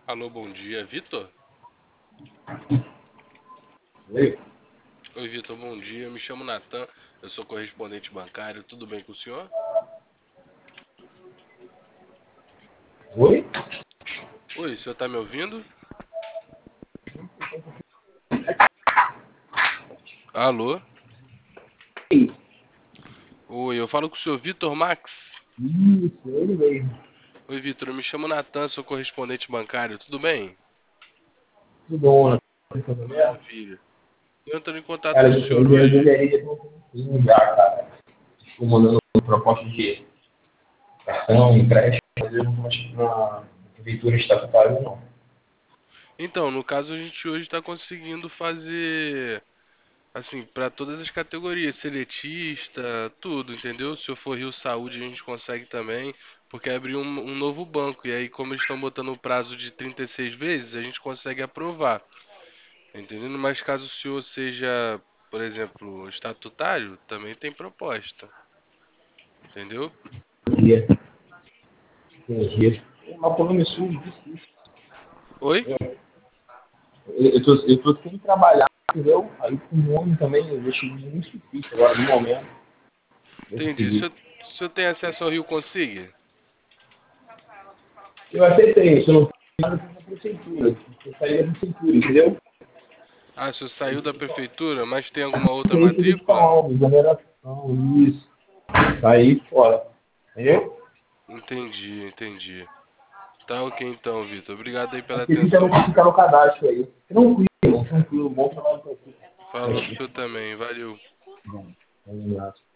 Alô, bom dia, Vitor? Oi? Oi, Vitor, bom dia. Eu me chamo Natan, eu sou correspondente bancário. Tudo bem com o senhor? Oi? Oi, o senhor tá me ouvindo? Alô? Oi, eu falo com o senhor Vitor Max. Isso, ele mesmo. Oi, Vitor, eu me chamo Natan, sou correspondente bancário. Tudo bem? Tudo bom, né? Tudo bem? Maravilha. Eu entro em contato Cara, com o eu senhor hoje. deveria ter um pouquinho já, cara. Estou mandando proposta de cartão, empréstimo, mas eu não acho que na prefeitura estatutária, não. Então, no caso, a gente hoje está conseguindo fazer, assim, para todas as categorias, seletista, tudo, entendeu? Se eu for Rio Saúde, a gente consegue também, porque abriu um novo banco, e aí, como eles estão botando o prazo de 36 vezes, a gente consegue aprovar, entendendo? Mas caso o senhor seja, por exemplo, estatutário, também tem proposta, entendeu? Entendi. Entendi. Mas por nome sujo, difícil. Oi? Eu tô sem trabalhar, entendeu? Aí com o nome também, eu deixo muito difícil agora, no momento. Eu Entendi. consegui. O senhor tem acesso ao Rio Consiga? Eu até tenho, se eu não tenho nada na prefeitura. Eu saí da prefeitura, entendeu? Ah, o senhor saiu da prefeitura, mas tem alguma outra Tem que matrícula? edital, exoneração, isso. Saí fora. Entendeu? Entendi, entendi. Tá ok então, Vitor. Obrigado aí pela Aqui fica atenção. fica no cadastro aí. Tranquilo, tranquilo. Bom trabalho pra você. Falou pro senhor também. Valeu. Bom, vamos lá.